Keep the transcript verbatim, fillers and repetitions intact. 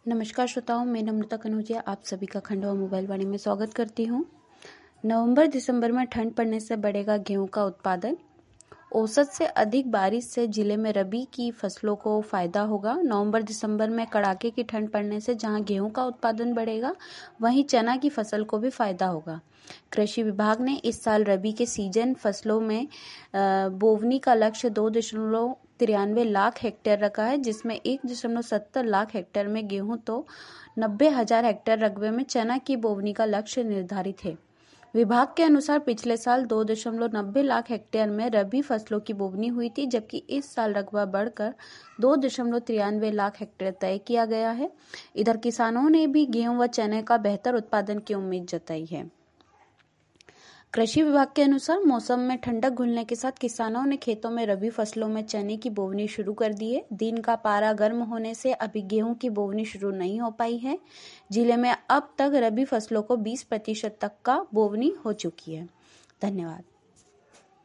नमस्कार श्रोताओं, मैं नम्रता कनौजिया आप सभी का खंडवा मोबाइल वाणी में स्वागत करती हूँ। नवंबर दिसंबर में ठंड पड़ने से बढ़ेगा गेहूं का उत्पादन। औसत से अधिक बारिश से जिले में रबी की फसलों को फायदा होगा। नवंबर दिसंबर में कड़ाके की ठंड पड़ने से जहां गेहूं का उत्पादन बढ़ेगा, वहीं चना की फसल को भी फायदा होगा। कृषि विभाग ने इस साल रबी के सीजन फसलों में बोवनी का लक्ष्य दो दशमलव तिरानवे लाख हेक्टेयर रखा है, जिसमें एक दशमलव सत्तर लाख हेक्टेयर में गेहूं तो नब्बे हजार हेक्टेयर रकबे में चना की बोवनी का लक्ष्य निर्धारित है। विभाग के अनुसार पिछले साल दो दशमलव नब्बे लाख हेक्टेयर में रबी फसलों की बोवनी हुई थी, जबकि इस साल रकबा बढ़कर दो दशमलव तिरानवे लाख हेक्टेयर तय किया गया है। इधर किसानों ने भी गेहूं व चने का बेहतर उत्पादन की उम्मीद जताई है। कृषि विभाग के अनुसार मौसम में ठंडक घुलने के साथ किसानों ने खेतों में रबी फसलों में चने की बोवनी शुरू कर दी है। दिन का पारा गर्म होने से अभी गेहूं की बोवनी शुरू नहीं हो पाई है। जिले में अब तक रबी फसलों को बीस प्रतिशत तक का बोवनी हो चुकी है। धन्यवाद।